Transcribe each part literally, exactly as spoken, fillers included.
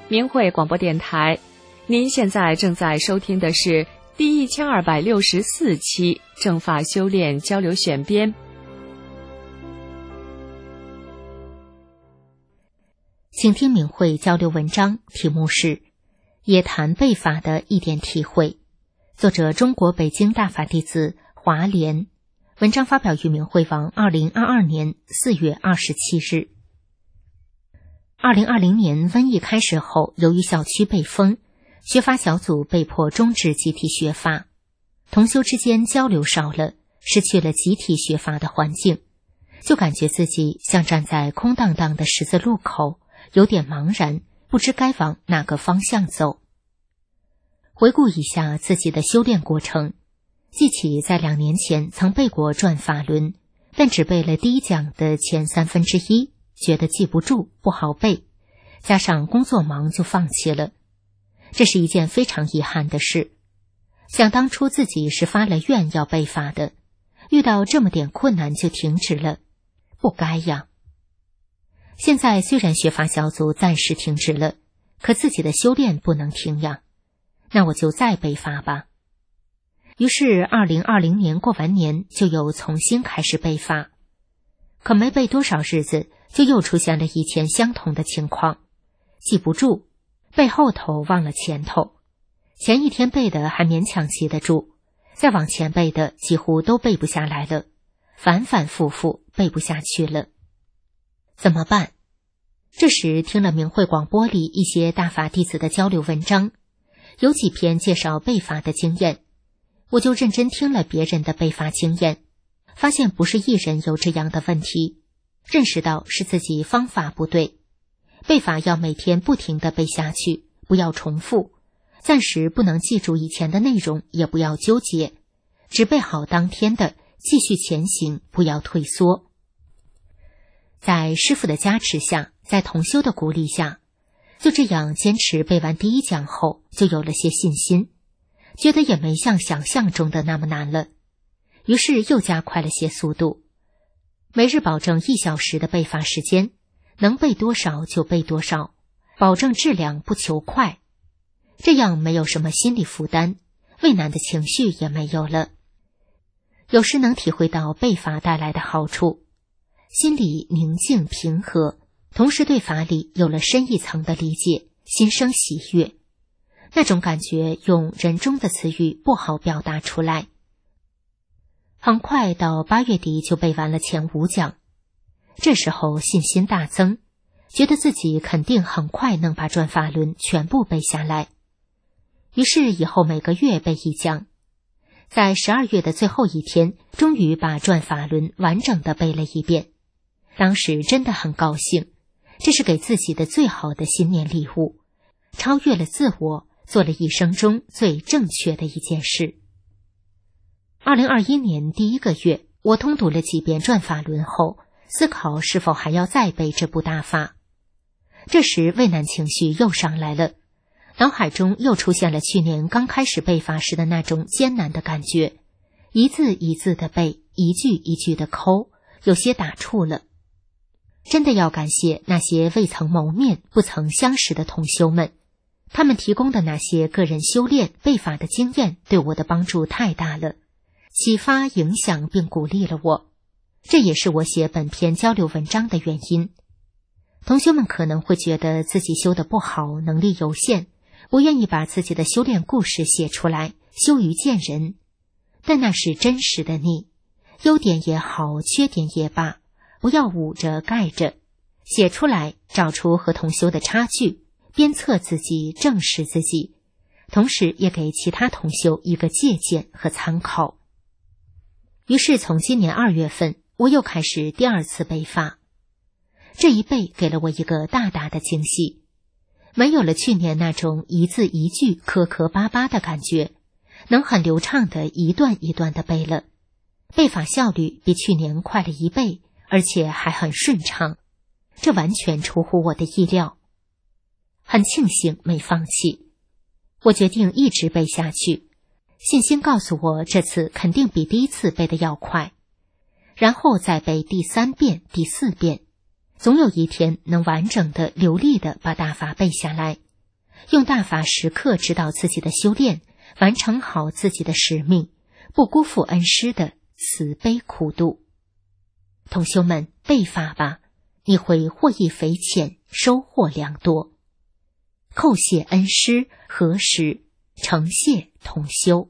明慧广播电台，您现在正在收听的是第一千二百六十四期正法修炼交流选编。 请听明慧交流文章，题目是《也谈背法的一点体会》，作者中国北京大法弟子华莲，文章发表于明慧网二零二二年四月二十七日。二零二零年瘟疫开始后，由于小区被封，学法小组被迫终止集体学法，同修之间交流少了，失去了集体学法的环境，就感觉自己像站在空荡荡的十字路口，有点茫然，不知该往哪个方向走。回顾一下自己的修炼过程，记起在两年前曾背过转法轮，但只背了第一讲的前三分之一，觉得记不住，不好背，加上工作忙就放弃了。这是一件非常遗憾的事。想当初自己是发了愿要背法的，遇到这么点困难就停止了，不该呀。现在虽然学法小组暂时停止了，可自己的修炼不能停呀，那我就再背法吧。于是二零二零年过完年就又重新开始背法，可没背多少日子，就又出现了以前相同的情况，记不住，背后头忘了前头，前一天背的还勉强记得住，再往前背的几乎都背不下来了，反反复复背不下去了。怎么办？这时听了明慧广播里一些大法弟子的交流文章，有几篇介绍背法的经验，我就认真听了别人的背法经验，发现不是一人有这样的问题，认识到是自己方法不对，背法要每天不停地背下去，不要重复，暂时不能记住以前的内容也不要纠结，只背好当天的，继续前行，不要退缩。在师父的加持下，在同修的鼓励下，就这样坚持背完第一讲后，就有了些信心，觉得也没像想象中的那么难了，于是又加快了些速度，每日保证一小时的背法时间，能背多少就背多少，保证质量不求快，这样没有什么心理负担，畏难的情绪也没有了。有时能体会到背法带来的好处，心里宁静平和，同时对法理有了深一层的理解，心生喜悦，那种感觉用人中的词语不好表达出来。很快到八月底就背完了前五讲，这时候信心大增，觉得自己肯定很快能把转法轮全部背下来。于是以后每个月背一讲，在十二月的最后一天，终于把转法轮完整的背了一遍。当时真的很高兴，这是给自己的最好的新年礼物，超越了自我，做了一生中最正确的一件事。二零二一年第一个月，我通读了几遍转法轮后，思考是否还要再背这部大法。这时畏难情绪又上来了，脑海中又出现了去年刚开始背法时的那种艰难的感觉，一字一字的背，一句一句的抠，有些打怵了。真的要感谢那些未曾谋面、不曾相识的同修们，他们提供的那些个人修炼背法的经验对我的帮助太大了，启发、影响并鼓励了我，这也是我写本篇交流文章的原因。同修们可能会觉得自己修得不好，能力有限，不愿意把自己的修炼故事写出来，羞于见人，但那是真实的你，优点也好，缺点也罢，不要捂着盖着，写出来，找出和同修的差距，鞭策自己，正视自己，同时也给其他同修一个借鉴和参考。于是从今年二月份，我又开始第二次背法。这一背给了我一个大大的惊喜，没有了去年那种一字一句磕磕巴巴的感觉，能很流畅的一段一段的背了，背法效率比去年快了一倍，而且还很顺畅，这完全出乎我的意料。很庆幸没放弃，我决定一直背下去，信心告诉我这次肯定比第一次背的要快，然后再背第三遍、第四遍，总有一天能完整的、流利的把大法背下来， 用大法时刻指导自己的修炼，完成好自己的使命，不辜负恩师的慈悲苦度。同修们，背法吧，你会获益匪浅，收获良多。叩谢恩师，何时承谢同修。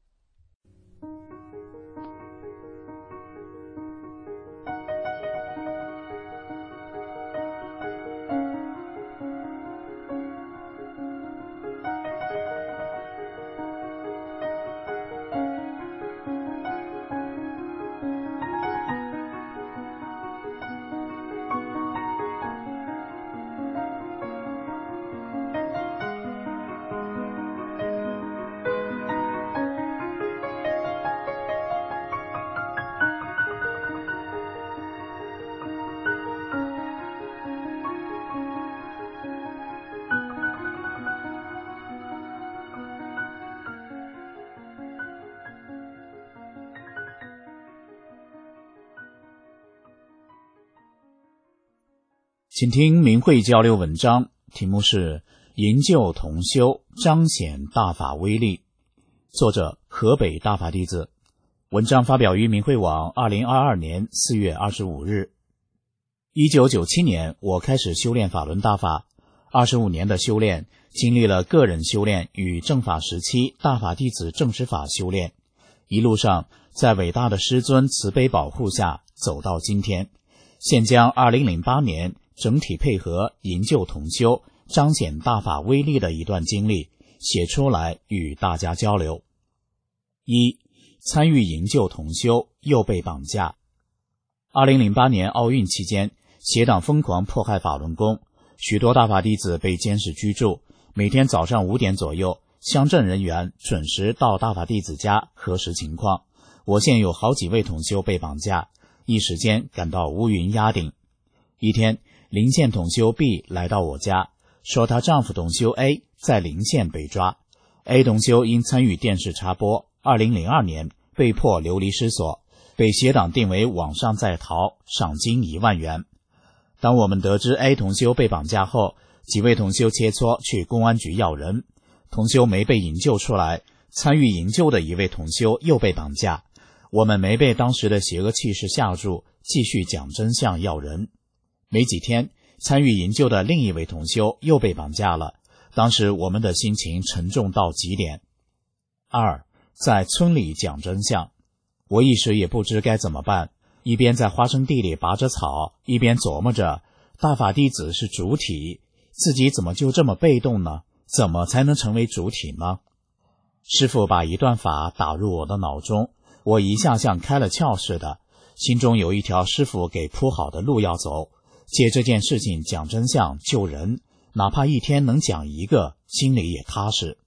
请听明慧交流文章，题目是营救同修，彰显大法威力，作者河北大法弟子。文章发表于明慧网二零二二年四月二十五日。一九九七年我开始修炼法轮大法，二十五年的修炼，经历了个人修炼与正法时期大法弟子正实法修炼，一路上在伟大的师尊慈悲保护下走到今天，现将二零零八年整体配合营救同修，彰显大法威力的一段经历写出来与大家交流。一、参与营救同修又被绑架。二零零八年奥运期间，邪党疯狂迫害法轮功，许多大法弟子被监视居住，每天早上五点左右，乡镇人员准时到大法弟子家核实情况。我县有好几位同修被绑架，一时间感到乌云压顶。一天，邻县同修 B 来到我家，说她丈夫同修 A 在邻县被抓。A 同修因参与电视插播，二零零二年被迫流离失所，被邪党定为网上在逃，赏金一万元。当我们得知 A 同修被绑架后，几位同修切磋去公安局要人，同修没被营救出来，参与营救的一位同修又被绑架，我们没被当时的邪恶气势吓住，继续讲真相要人。没几天，参与营救的另一位同修又被绑架了，当时我们的心情沉重到极点。二、在村里讲真相，我一时也不知该怎么办，一边在花生地里拔着草，一边琢磨着大法弟子是主体，自己怎么就这么被动呢？怎么才能成为主体呢？师父把一段法打入我的脑中，我一下像开了窍似的，心中有一条师父给铺好的路要走，借这件事情讲真相救人，哪怕一天能讲一个，心里也踏实。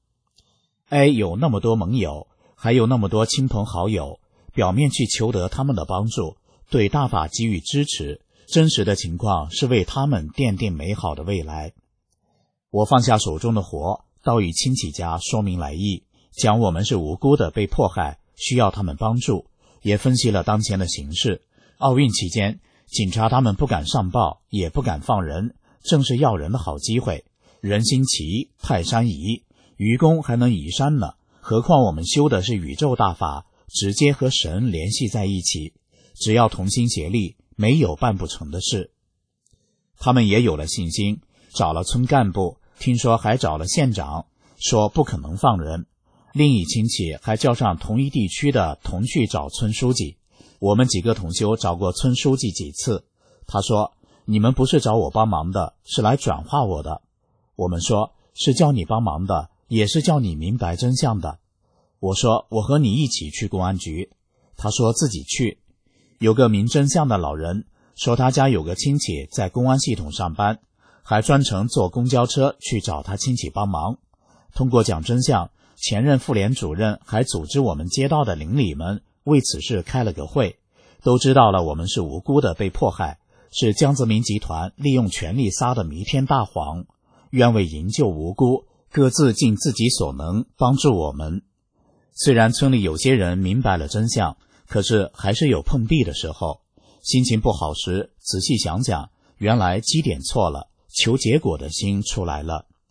A 有那么多盟友，还有那么多亲朋好友，表面去求得他们的帮助，对大法给予支持，真实的情况是为他们奠定美好的未来。我放下手中的活，到与亲戚家说明来意，讲我们是无辜的被迫害，需要他们帮助，也分析了当前的形势。奥运期间，警察他们不敢上报，也不敢放人，正是要人的好机会。人心齐，泰山移，愚公还能移山呢，何况我们修的是宇宙大法，直接和神联系在一起，只要同心协力，没有办不成的事。他们也有了信心，找了村干部，听说还找了县长，说不可能放人。另一亲戚还叫上同一地区的同去找村书记。我们几个同修找过村书记几次，他说你们不是找我帮忙的，是来转化我的。我们说是叫你帮忙的，也是叫你明白真相的。我说我和你一起去公安局，他说自己去。有个明真相的老人说他家有个亲戚在公安系统上班，还专程坐公交车去找他亲戚帮忙。通过讲真相，前任妇联主任还组织我们街道的邻里们为此事开了个会，都知道了我们是无辜的被迫害，是江泽民集团利用权力撒的弥天大谎，愿为营救无辜，各自尽自己所能帮助我们。虽然村里有些人明白了真相，可是还是有碰壁的时候，心情不好时，仔细想想，原来基点错了，求结果的心出来了。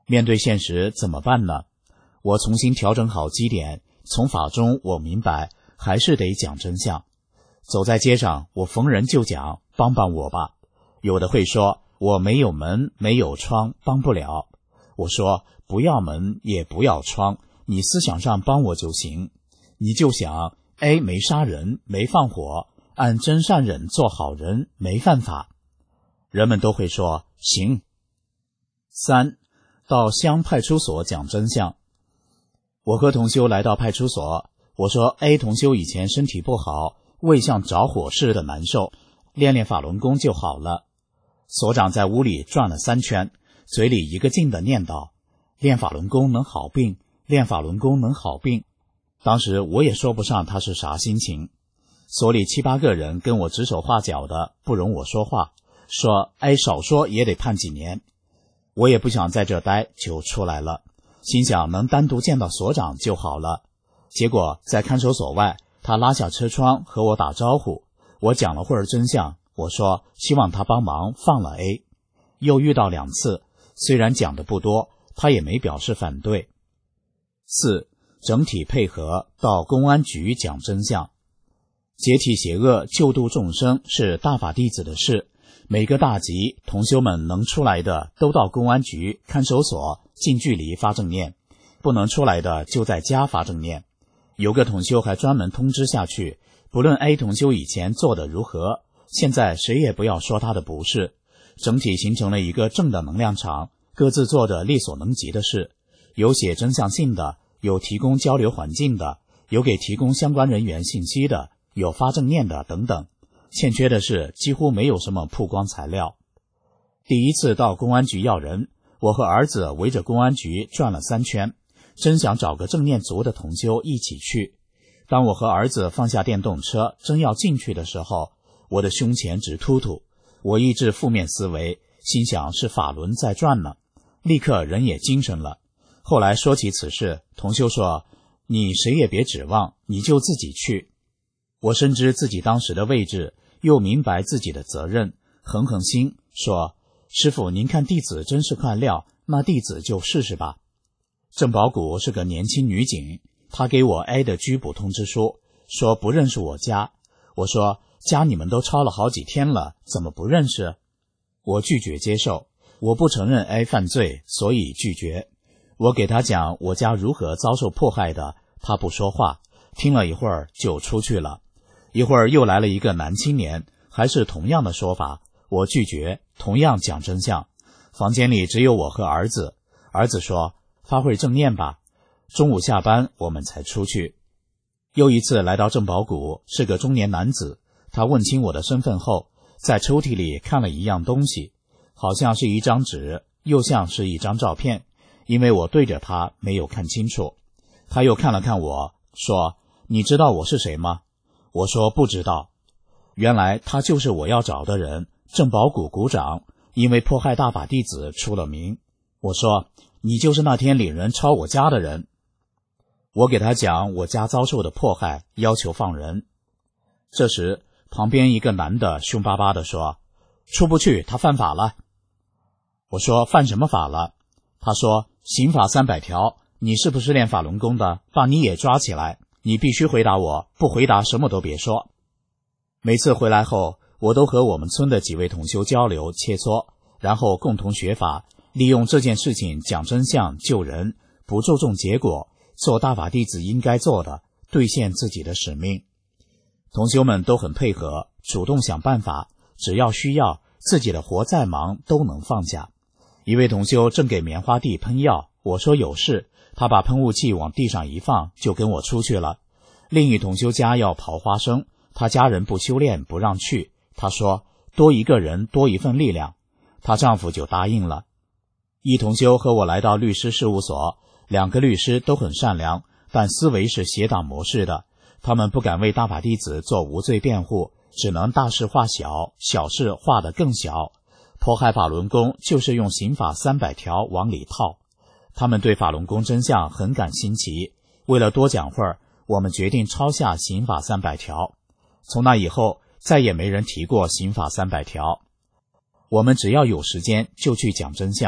面对现实怎么办呢？我重新调整好基点，从法中我明白还是得讲真相。走在街上，我逢人就讲，帮帮我吧。有的会说，我没有门没有窗，帮不了。我说，不要门也不要窗，你思想上帮我就行。你就想 A 没杀人没放火，按真善忍做好人，没犯法。人们都会说行。三，到乡派出所讲真相。我和同修来到派出所，我说 A 同修以前身体不好，胃像着火似的难受，练练法轮功就好了。所长在屋里转了三圈，嘴里一个劲地念叨，练法轮功能好病，练法轮功能好病。当时我也说不上他是啥心情。所里七八个人跟我指手画脚的，不容我说话，说哎，少说也得判几年。我也不想在这待，就出来了，心想能单独见到所长就好了。结果在看守所外，他拉下车窗和我打招呼，我讲了会儿真相，我说希望他帮忙放了 A。 又遇到两次，虽然讲的不多，他也没表示反对。四，整体配合到公安局讲真相。解体邪恶，救度众生是大法弟子的事，每个大集同修们能出来的都到公安局看守所近距离发正念，不能出来的就在家发正念。有个同修还专门通知下去，不论 A 同修以前做的如何，现在谁也不要说他的不是。整体形成了一个正的能量场，各自做着力所能及的事，有写真相信的，有提供交流环境的，有给提供相关人员信息的，有发正念的等等。欠缺的是几乎没有什么曝光材料。第一次到公安局要人，我和儿子围着公安局转了三圈，真想找个正念族的同修一起去。当我和儿子放下电动车真要进去的时候，我的胸前直突突，我抑制负面思维，心想是法轮在转呢，立刻人也精神了。后来说起此事，同修说，你谁也别指望，你就自己去。我深知自己当时的位置，又明白自己的责任，狠狠心说，师父您看弟子真是块料，那弟子就试试吧。郑宝谷是个年轻女警，她给我 A 的拘捕通知书，说不认识我家。我说家你们都抄了好几天了，怎么不认识？我拒绝接受，我不承认 A 犯罪，所以拒绝。我给他讲我家如何遭受迫害的，他不说话，听了一会儿就出去了。一会儿又来了一个男青年，还是同样的说法，我拒绝，同样讲真相。房间里只有我和儿子，儿子说发会正念吧。中午下班我们才出去。又一次来到郑宝谷，是个中年男子，他问清我的身份后，在抽屉里看了一样东西，好像是一张纸，又像是一张照片，因为我对着他没有看清楚。他又看了看我，说你知道我是谁吗？我说不知道。原来他就是我要找的人，郑宝谷谷长，因为迫害大法弟子出了名。我说你就是那天领人抄我家的人。我给他讲我家遭受的迫害，要求放人。这时旁边一个男的凶巴巴地说，出不去，他犯法了。我说犯什么法了？他说刑法三百条，你是不是练法轮功的？把你也抓起来，你必须回答我，不回答什么都别说。每次回来后，我都和我们村的几位同修交流切磋，然后共同学法，利用这件事情讲真相救人，不注重结果，做大法弟子应该做的，兑现自己的使命。同修们都很配合，主动想办法，只要需要，自己的活再忙都能放下。一位同修正给棉花地喷药，我说有事，他把喷雾器往地上一放，就跟我出去了。另一同修家要刨花生，他家人不修炼不让去，他说多一个人多一份力量，她丈夫就答应了。一同修和我来到律师事务所，两个律师都很善良，但思维是邪党模式的，他们不敢为大法弟子做无罪辩护，只能大事化小，小事化得更小。迫害法轮功就是用刑法三百条往里套。他们对法轮功真相很感新奇，为了多讲会儿，我们决定抄下刑法三百条。从那以后，再也没人提过刑法三百条。我们只要有时间就去讲真相，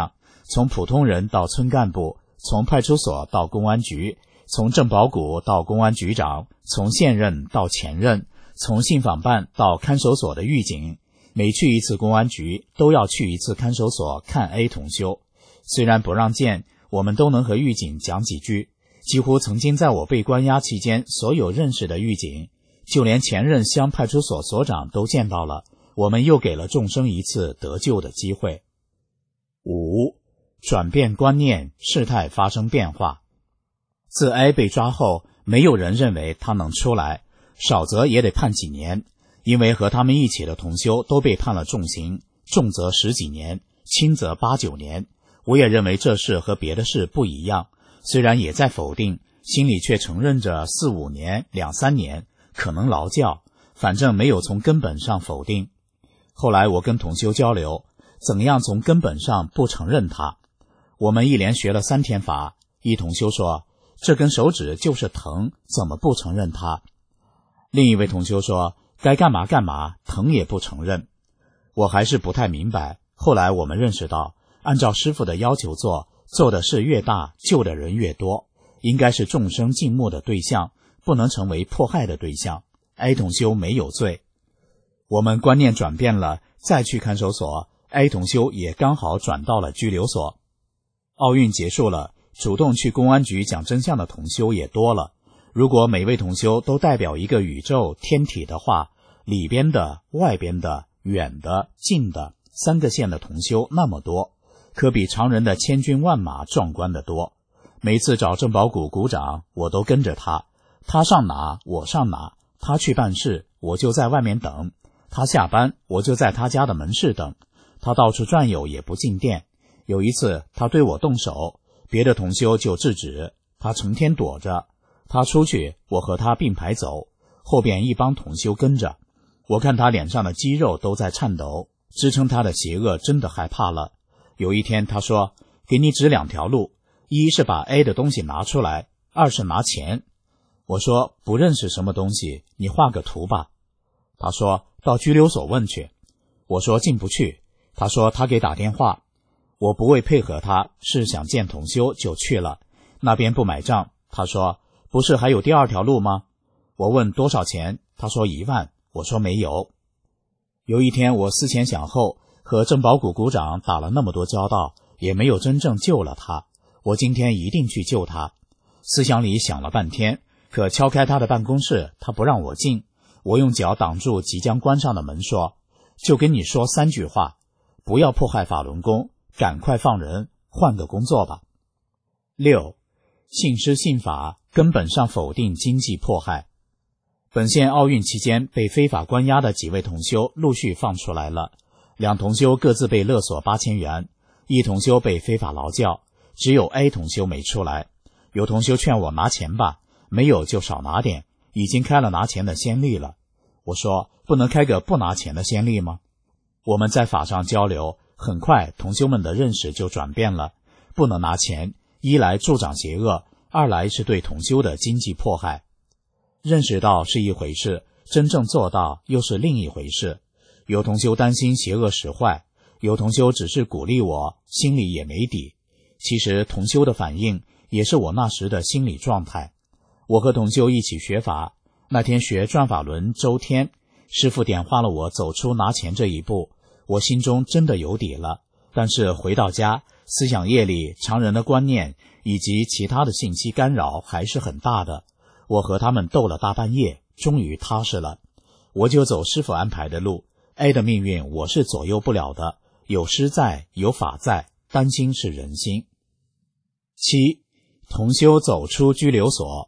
从普通人到村干部，从派出所到公安局，从镇保股到公安局长，从现任到前任，从信访办到看守所的狱警，每去一次公安局都要去一次看守所看 A 同修。虽然不让见，我们都能和狱警讲几句。几乎曾经在我被关押期间所有认识的狱警，就连前任乡派出所所长都见到了，我们又给了众生一次得救的机会。五、转变观念，事态发生变化。自 A 被抓后，没有人认为他能出来，少则也得判几年，因为和他们一起的同修都被判了重刑，重则十几年，轻则八九年。我也认为这事和别的事不一样，虽然也在否定，心里却承认着四五年、两三年，可能劳教，反正没有从根本上否定。后来我跟同修交流，怎样从根本上不承认他？我们一连学了三天法，一同修说，这根手指就是疼，怎么不承认他？另一位同修说，该干嘛干嘛，疼也不承认。我还是不太明白，后来我们认识到，按照师父的要求做，做的事越大，救的人越多，应该是众生敬慕的对象，不能成为迫害的对象。A 同修没有罪。我们观念转变了，再去看守所， A 同修也刚好转到了拘留所。奥运结束了，主动去公安局讲真相的同修也多了。如果每位同修都代表一个宇宙天体的话，里边的、外边的、远的、近的三个线的同修那么多，可比常人的千军万马壮观得多。每次找郑宝谷鼓掌，我都跟着他，他上哪我上哪，他去办事我就在外面等，他下班我就在他家的门市等，他到处转悠也不进店。有一次他对我动手，别的同修就制止，他成天躲着，他出去我和他并排走，后边一帮同修跟着，我看他脸上的肌肉都在颤抖，支撑他的邪恶真的害怕了。有一天他说，给你指两条路，一是把 A 的东西拿出来，二是拿钱。我说不认识什么东西，你画个图吧。他说到拘留所问去。我说进不去。他说他给打电话。我不为配合他，是想见同修就去了，那边不买账。他说不是还有第二条路吗？我问多少钱，他说一万。我说没有。有一天我思前想后，和郑宝谷鼓掌打了那么多交道，也没有真正救了他，我今天一定去救他。思想里想了半天，可敲开他的办公室，他不让我进。我用脚挡住即将关上的门，说，就跟你说三句话，不要迫害法轮功，赶快放人，换个工作吧。六、信师信法，根本上否定经济迫害。本县奥运期间被非法关押的几位同修陆续放出来了，两同修各自被勒索八千元，一同修被非法劳教，只有 A 同修没出来。有同修劝我拿钱吧，没有就少拿点，已经开了拿钱的先例了。我说不能开个不拿钱的先例吗？我们在法上交流，很快同修们的认识就转变了，不能拿钱，一来助长邪恶，二来是对同修的经济迫害。认识到是一回事，真正做到又是另一回事。有同修担心邪恶使坏，有同修只是鼓励我，心里也没底。其实同修的反应也是我那时的心理状态。我和同修一起学法，那天学转法轮周天，师父点化了我走出拿钱这一步，我心中真的有底了。但是回到家，思想业力、常人的观念以及其他的信息干扰还是很大的。我和他们斗了大半夜，终于踏实了。我就走师父安排的路， A 的命运我是左右不了的，有师在，有法在，担心是人心。七、同修走出拘留所。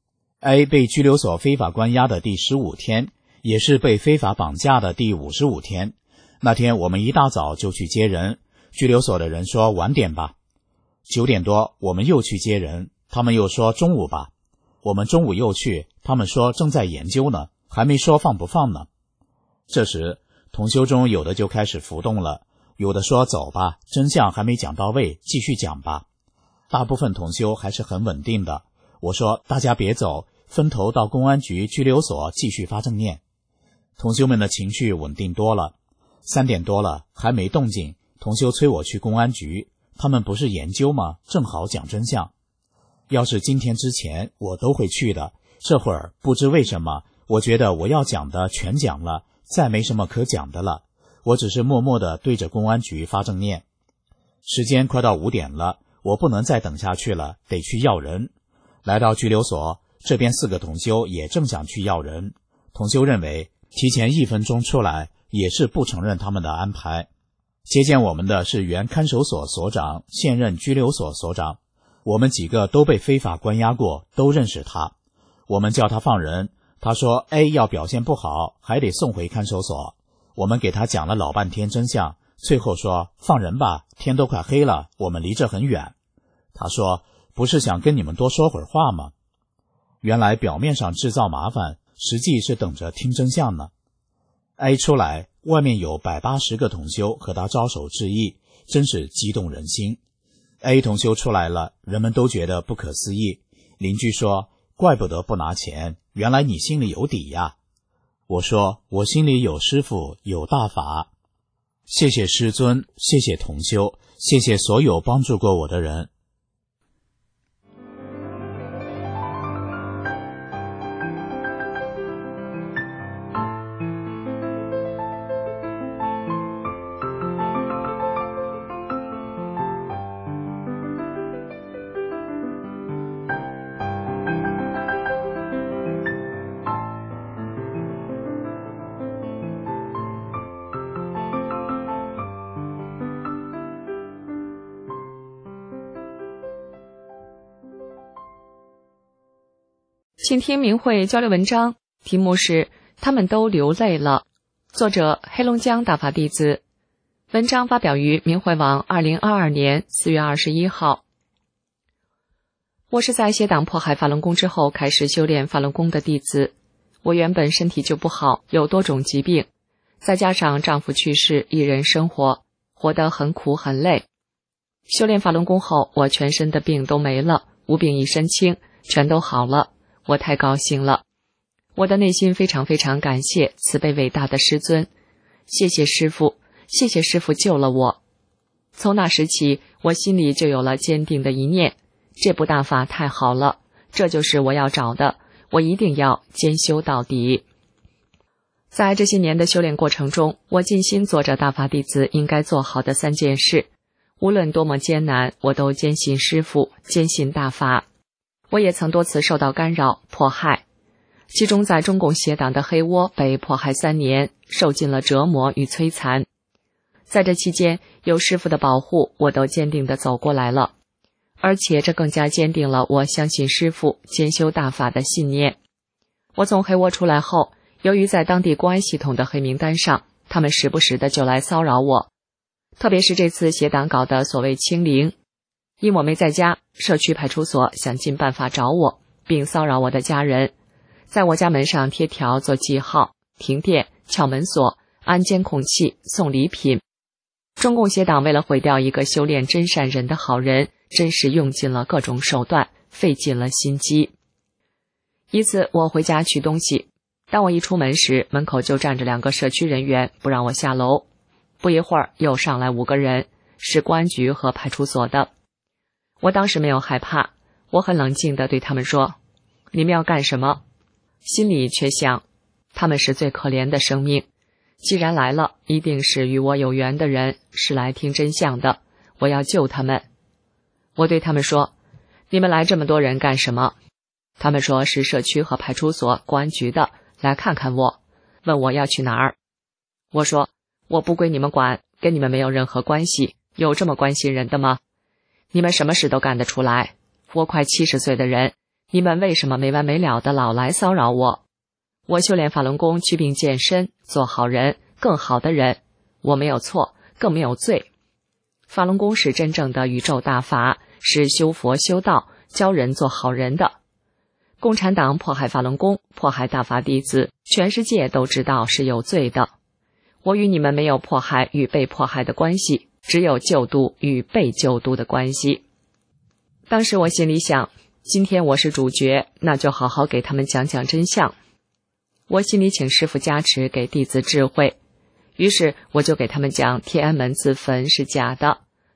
A 被拘留所非法关押的第十五天，也是被非法绑架的第五十五天。那天我们一大早就去接人，拘留所的人说晚点吧。九点多我们又去接人，他们又说中午吧。我们中午又去，他们说正在研究呢，还没说放不放呢。这时同修中有的就开始浮动了，有的说走吧，真相还没讲到位，继续讲吧。大部分同修还是很稳定的。我说大家别走，分头到公安局拘留所继续发正念。同修们的情绪稳定多了。三点多了还没动静，同修催我去公安局， 他们不是研究吗？正好讲真相。要是今天之前，我都会去的。这会儿不知为什么，我觉得我要讲的全讲了，再没什么可讲的了。我只是默默地对着公安局发正念。时间快到五点了，我不能再等下去了，得去要人。来到拘留所，这边四个同修也正想去要人。同修认为提前一分钟出来也是不承认他们的安排。接见我们的是原看守所所长，现任拘留所所长。我们几个都被非法关押过，都认识他。我们叫他放人，他说 A 要表现不好，还得送回看守所。我们给他讲了老半天真相，最后说放人吧，天都快黑了，我们离这很远。他说不是想跟你们多说会儿话吗？原来表面上制造麻烦，实际是等着听真相呢。A 出来，外面有百八十个同修和他招手致意，真是激动人心。A 同修出来了，人们都觉得不可思议。邻居说怪不得不拿钱，原来你心里有底呀。我说我心里有师父，有大法。谢谢师尊，谢谢同修，谢谢所有帮助过我的人。 请听明慧交流文章，题目是他们都流泪了，作者黑龙江大法弟子。文章发表于明慧网二零二二年四月二十一号。我是在携党迫害法轮功之后开始修炼法轮功的弟子。我原本身体就不好，有多种疾病，再加上丈夫去世，一人生活，活得很苦很累。修炼法轮功后，我全身的病都没了，无病一身轻，全都好了。我太高兴了，我的内心非常非常感谢慈悲伟大的师尊，谢谢师父，谢谢师父救了我。从那时起，我心里就有了坚定的一念，这部大法太好了，这就是我要找的，我一定要兼修到底。在这些年的修炼过程中，我尽心做着大法弟子应该做好的三件事，无论多么艰难，我都坚信师父，坚信大法。我也曾多次受到干扰、迫害，其中在中共邪党的黑窝被迫害三年，受尽了折磨与摧残。在这期间，有师父的保护，我都坚定地走过来了，而且这更加坚定了我相信师父、兼修大法的信念。我从黑窝出来后，由于在当地公安系统的黑名单上，他们时不时的就来骚扰我，特别是这次邪党搞的所谓清零，因我没在家，社区派出所想尽办法找我，并骚扰我的家人，在我家门上贴条做记号，停电、撬门锁、安监控器、送礼品。中共邪党为了毁掉一个修炼真善人的好人，真是用尽了各种手段，费尽了心机。一次我回家取东西，当我一出门时，门口就站着两个社区人员，不让我下楼。不一会儿又上来五个人，是公安局和派出所的。我当时没有害怕，我很冷静地对他们说，你们要干什么？心里却想，他们是最可怜的生命，既然来了，一定是与我有缘的人，是来听真相的，我要救他们。我对他们说，你们来这么多人干什么？他们说是社区和派出所、公安局的，来看看我，问我要去哪儿。我说，我不归你们管，跟你们没有任何关系，有这么关心人的吗？你们什么事都干得出来，我快七十岁的人，你们为什么没完没了的老来骚扰我？我修炼法轮功，祛病健身，做好人，更好的人，我没有错，更没有罪。法轮功是真正的宇宙大法，是修佛修道，教人做好人的。共产党迫害法轮功，迫害大法弟子，全世界都知道是有罪的。我与你们没有迫害与被迫害的关系，只有救度与被救度的关系。当时我心里想，今天我是主角，那就好好给他们讲讲真相。我心里请师父加持给弟子智慧，于是我就给他们讲天安门自焚是假的，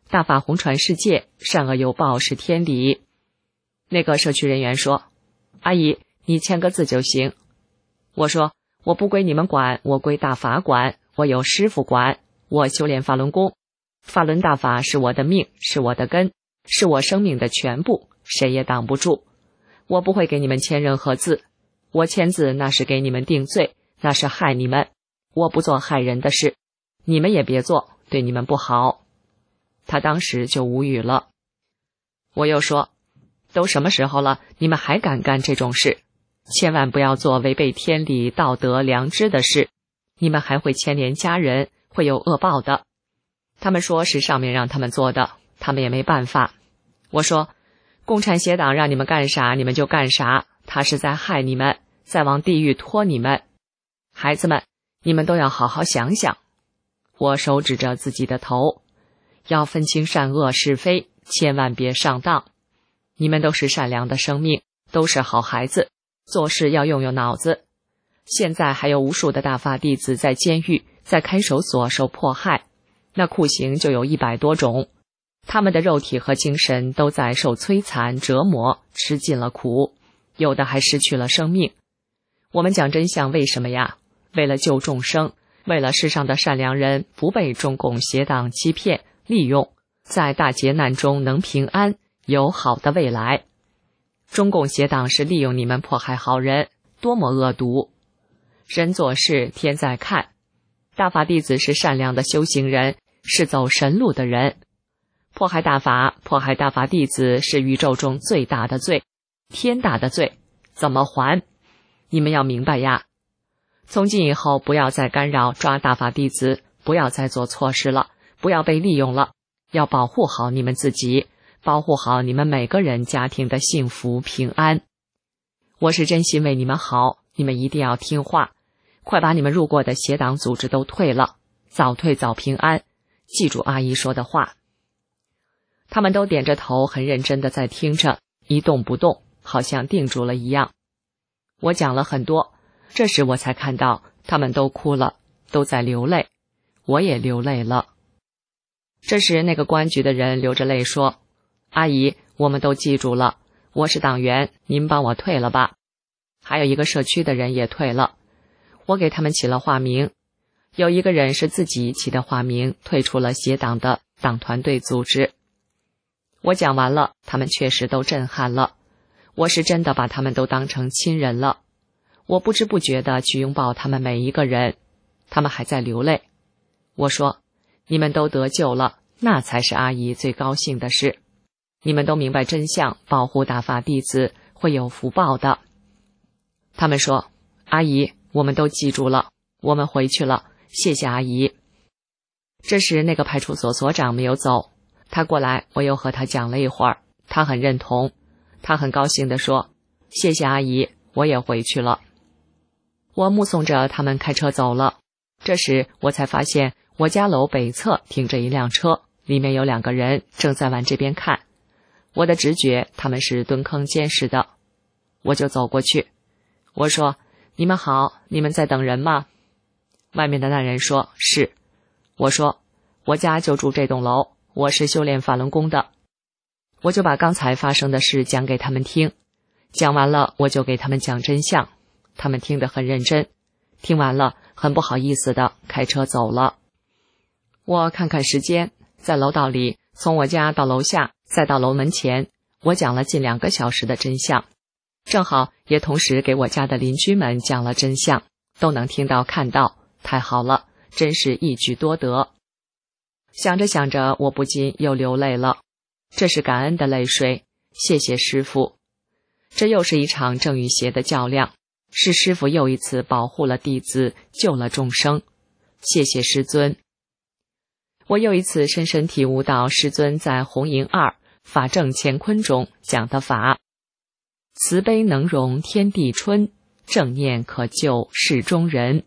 大法弘传世界，善恶有报是天理。那个社区人员说，阿姨，你签个字就行。我说，我不归你们管，我归大法管，我有师傅管，我修炼法轮功，法轮大法是我的命，是我的根，是我生命的全部，谁也挡不住。我不会给你们签任何字，我签字那是给你们定罪，那是害你们，我不做害人的事，你们也别做，对你们不好。他当时就无语了。我又说，都什么时候了，你们还敢干这种事？千万不要做违背天理、道德、良知的事，你们还会牵连家人，会有恶报的。他们说是上面让他们做的，他们也没办法。我说，共产邪党让你们干啥你们就干啥，他是在害你们，在往地狱拖你们。孩子们，你们都要好好想想。我手指着自己的头，要分清善恶是非，千万别上当。你们都是善良的生命，都是好孩子，做事要用用脑子。现在还有无数的大法弟子在监狱，在看守所受迫害，那酷刑就有一百多种，他们的肉体和精神都在受摧残折磨，吃尽了苦，有的还失去了生命。我们讲真相为什么呀？为了救众生，为了世上的善良人不被中共邪党欺骗利用，在大劫难中能平安，有好的未来。中共邪党是利用你们迫害好人，多么恶毒！人做事天在看，大法弟子是善良的修行人，是走神路的人。迫害大法，迫害大法弟子是宇宙中最大的罪，天大的罪，怎么还？你们要明白呀！从今以后不要再干扰抓大法弟子，不要再做错事了，不要被利用了，要保护好你们自己，保护好你们每个人家庭的幸福平安。我是真心为你们好，你们一定要听话，快把你们入过的邪党组织都退了，早退早平安，记住阿姨说的话。他们都点着头，很认真地在听着，一动不动，好像定住了一样。我讲了很多，这时我才看到他们都哭了，都在流泪，我也流泪了。这时那个公安局的人流着泪说，阿姨，我们都记住了，我是党员，您帮我退了吧。还有一个社区的人也退了，我给他们起了化名，有一个人是自己起的化名，退出了邪党的党团队组织。我讲完了，他们确实都震撼了，我是真的把他们都当成亲人了，我不知不觉地去拥抱他们每一个人，他们还在流泪。我说，你们都得救了，那才是阿姨最高兴的事。你们都明白真相，保护大法弟子，会有福报的。他们说，阿姨，我们都记住了，我们回去了，谢谢阿姨。这时那个派出所所长没有走，他过来，我又和他讲了一会儿，他很认同，他很高兴地说，谢谢阿姨，我也回去了。我目送着他们开车走了，这时我才发现我家楼北侧停着一辆车，里面有两个人正在往这边看，我的直觉他们是蹲坑监视的。我就走过去，我说，你们好，你们在等人吗？外面的那人说，是。我说，我家就住这栋楼，我是修炼法轮功的。我就把刚才发生的事讲给他们听，讲完了我就给他们讲真相，他们听得很认真，听完了很不好意思的开车走了。我看看时间，在楼道里，从我家到楼下再到楼门前，我讲了近两个小时的真相，正好也同时给我家的邻居们讲了真相，都能听到看到，太好了，真是一举多得。想着想着，我不禁又流泪了，这是感恩的泪水，谢谢师父。这又是一场正与邪的较量，是师父又一次保护了弟子，救了众生，谢谢师尊。我又一次深深体悟到师尊在红营二法正乾坤中讲的法，慈悲能容天地春，正念可救世中人。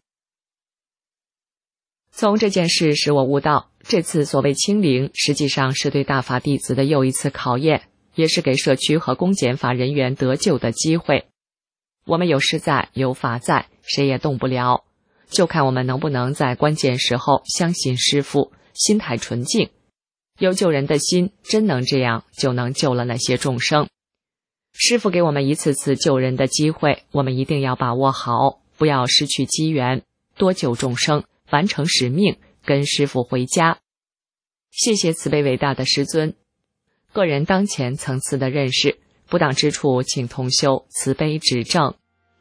从这件事使我悟到，这次所谓清零实际上是对大法弟子的又一次考验，也是给社区和公检法人员得救的机会。我们有师在，有法在，谁也动不了，就看我们能不能在关键时候相信师父，心态纯净， 有救人的心，真能这样，就能救了那些众生。师父给我们一次次救人的机会，我们一定要把握好，不要失去机缘，多救众生，完成使命，跟师父回家。谢谢慈悲伟大的师尊。个人当前层次的认识，不当之处，请同修慈悲指正。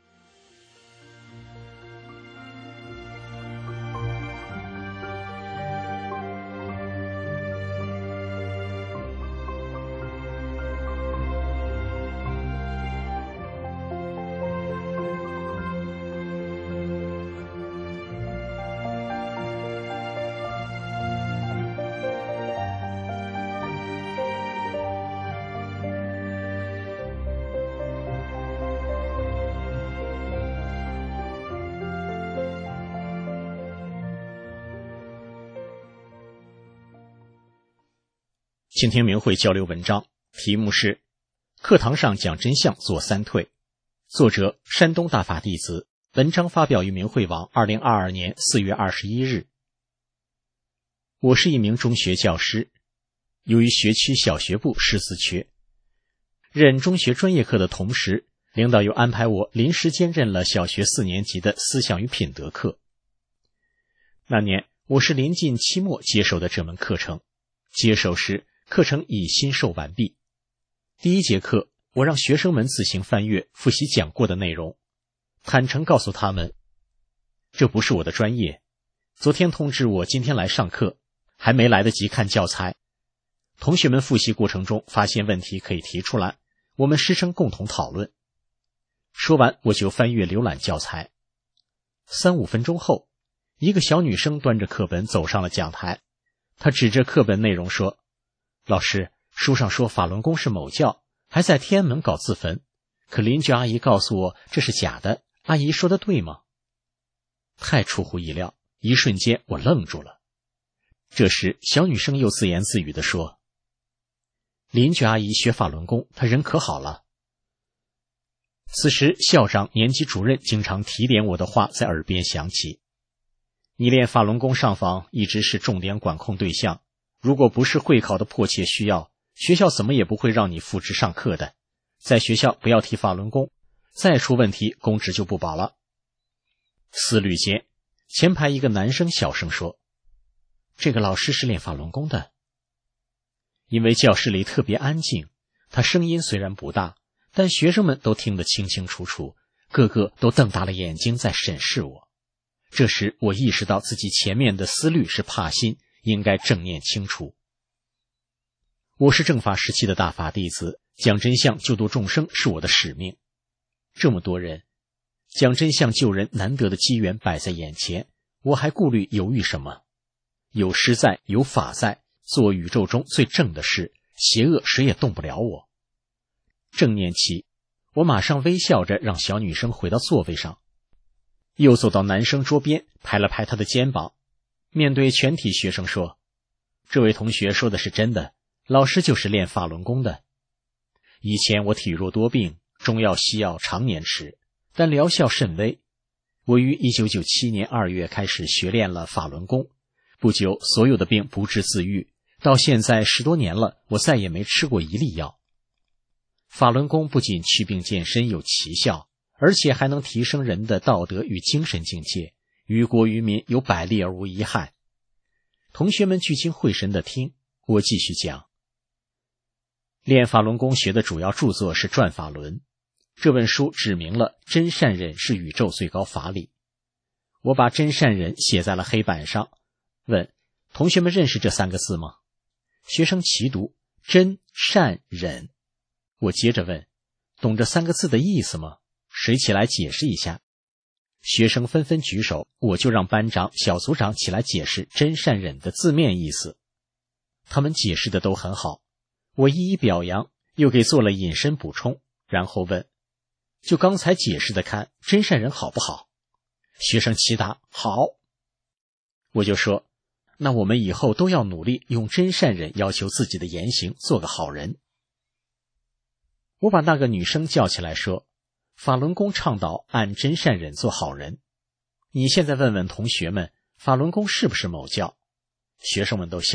倾听明慧交流文章，题目是课堂上讲真相做三退，作者山东大法弟子，文章发表于明慧网二零二二年四月二十一日。我是一名中学教师，由于学区小学部师资缺，任中学专业课的同时，领导又安排我临时兼任了小学四年级的思想与品德课。那年我是临近期末接受的这门课程，接手时课程已新授完毕。第一节课，我让学生们自行翻阅复习讲过的内容，坦诚告诉他们，这不是我的专业。昨天通知我今天来上课，还没来得及看教材。同学们复习过程中发现问题可以提出来，我们师生共同讨论。说完，我就翻阅浏览教材。三五分钟后，一个小女生端着课本走上了讲台，她指着课本内容说，老师，书上说法轮功是某教，还在天安门搞自焚，可邻居阿姨告诉我这是假的，阿姨说的对吗？太出乎意料，一瞬间我愣住了。这时小女生又自言自语地说，邻居阿姨学法轮功，她人可好了。此时校长、年级主任经常提点我的话在耳边响起，你练法轮功上访一直是重点管控对象，如果不是会考的迫切需要，学校怎么也不会让你复职上课的。在学校不要提法轮功，再出问题公职就不保了。思虑间，前排一个男生小声说，这个老师是练法轮功的。因为教室里特别安静，他声音虽然不大，但学生们都听得清清楚楚，个个都瞪大了眼睛在审视我。这时我意识到自己前面的思虑是怕心，应该正念清除。我是正法时期的大法弟子，讲真相救度众生是我的使命。这么多人，讲真相救人难得的机缘摆在眼前，我还顾虑犹豫什么？有师在，有法在，做宇宙中最正的事，邪恶谁也动不了我。正念起，我马上微笑着让小女生回到座位上，又走到男生桌边，拍了拍他的肩膀，面对全体学生说，这位同学说的是真的，老师就是练法轮功的。以前我体弱多病，中药西药常年吃，但疗效甚微。我于一九九七年二月开始学练了法轮功，不久所有的病不治自愈，到现在十多年了，我再也没吃过一粒药。法轮功不仅祛病健身有奇效，而且还能提升人的道德与精神境界，于国于民有百利而无一害。同学们聚精会神地听，我继续讲。练法轮功学的主要著作是《转法轮》，这本书指明了真善忍是宇宙最高法理。我把真善忍写在了黑板上，问同学们认识这三个字吗？学生齐读真善忍。我接着问，懂这三个字的意思吗？谁起来解释一下？学生纷纷举手，我就让班长、小组长起来解释真善忍的字面意思。他们解释的都很好，我一一表扬，又给做了引申补充，然后问，就刚才解释的看，真善忍好不好？学生齐答好。我就说，那我们以后都要努力用真善忍要求自己的言行，做个好人。我把那个女生叫起来说，法轮功倡导按真善忍做好人，你现在问问同学们，法轮功是不是某教？学生们都笑了，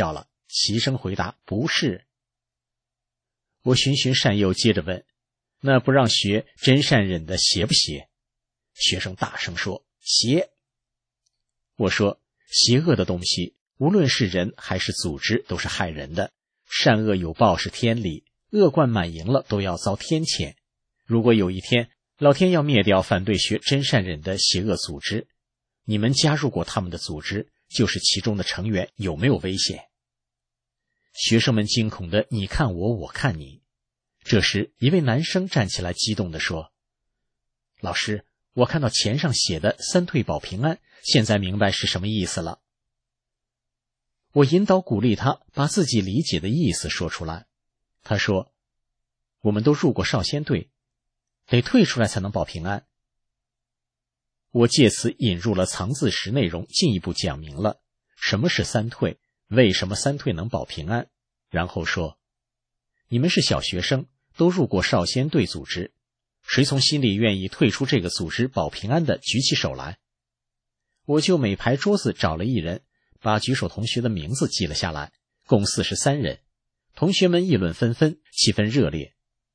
齐声回答：不是。我循循善诱，接着问：那不让学真善忍的邪不邪？学生大声说：邪。我说：邪恶的东西，无论是人还是组织，都是害人的。善恶有报是天理，恶贯满盈了都要遭天谴。如果有一天老天要灭掉反对学真善忍的邪恶组织，你们加入过他们的组织，就是其中的成员，有没有危险？学生们惊恐的你看我，我看你。这时一位男生站起来激动地说：老师，我看到钱上写的三退保平安，现在明白是什么意思了。我引导鼓励他把自己理解的意思说出来。他说：我们都入过少先队，得退出来才能保平安。我借此引入了藏字石内容，进一步讲明了什么是三退，为什么三退能保平安，然后说：你们是小学生，都入过少先队组织，谁从心里愿意退出这个组织保平安的，举起手来。我就每排桌子找了一人，把举手同学的名字记了下来，共四十三人。同学们议论纷纷，气氛热烈。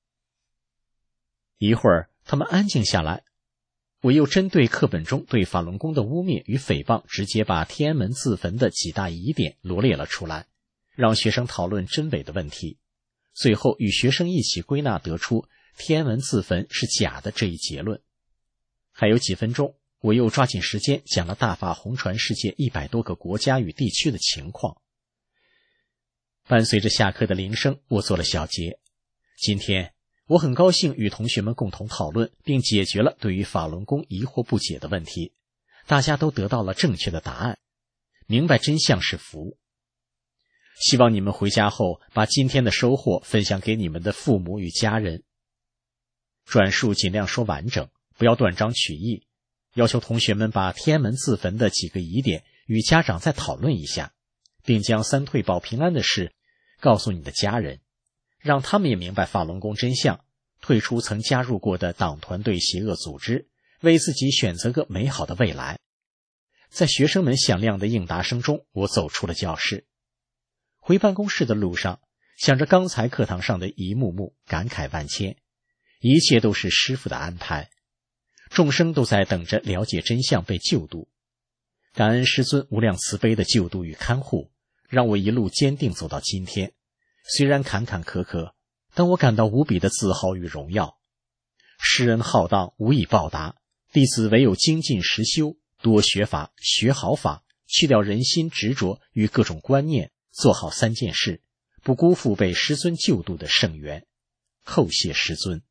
一会儿他们安静下来，我又针对课本中对法轮功的污蔑与诽谤，直接把天安门自焚的几大疑点罗列了出来，让学生讨论真伪的问题。最后与学生一起归纳得出天安门自焚是假的这一结论。还有几分钟，我又抓紧时间讲了大法红传世界一百多个国家与地区的情况。伴随着下课的铃声，我做了小结。今天我很高兴与同学们共同讨论，并解决了对于法轮功疑惑不解的问题，大家都得到了正确的答案，明白真相是福。希望你们回家后把今天的收获分享给你们的父母与家人。转述尽量说完整，不要断章取义，要求同学们把天安门自焚的几个疑点与家长再讨论一下，并将三退保平安的事告诉你的家人，让他们也明白法轮功真相，退出曾加入过的党团队邪恶组织，为自己选择个美好的未来。在学生们响亮的应答声中，我走出了教室。回办公室的路上，想着刚才课堂上的一幕幕，感慨万千，一切都是师父的安排，众生都在等着了解真相，被救度。感恩师尊无量慈悲的救度与看护，让我一路坚定走到今天。虽然坎坎坷坷，但我感到无比的自豪与荣耀。施恩浩荡，无以报答，弟子唯有精进实修，多学法，学好法，去掉人心执着与各种观念，做好三件事，不辜负被师尊救度的圣缘。叩谢师尊。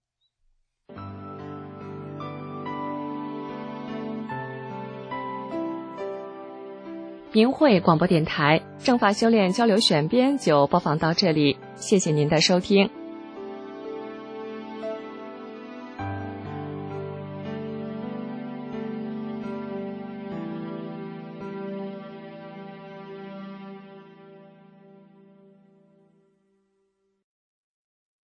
明慧广播电台正法修炼交流选编就播放到这里，谢谢您的收听。